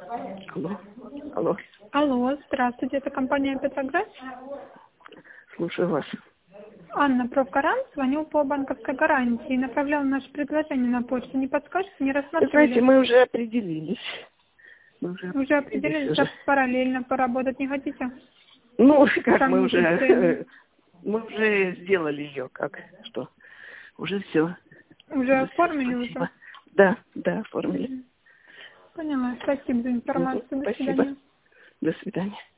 Алло. Алло. Алло, здравствуйте, это компания «Петроград». Слушаю вас. Анна, профгарант, звоню по банковской гарантии. Направляла наше предложение на почту. Не подскажете, не Вы рассматривали? знаете, мы уже определились. Уже определились, уже. а параллельно поработать не хотите? Ну, как Там мы не уже... цены. Мы уже сделали ее, как, что? Уже все. Уже оформили Спасибо. уже? Да, оформили. Поняла. Спасибо за информацию. До Спасибо. свидания. До свидания.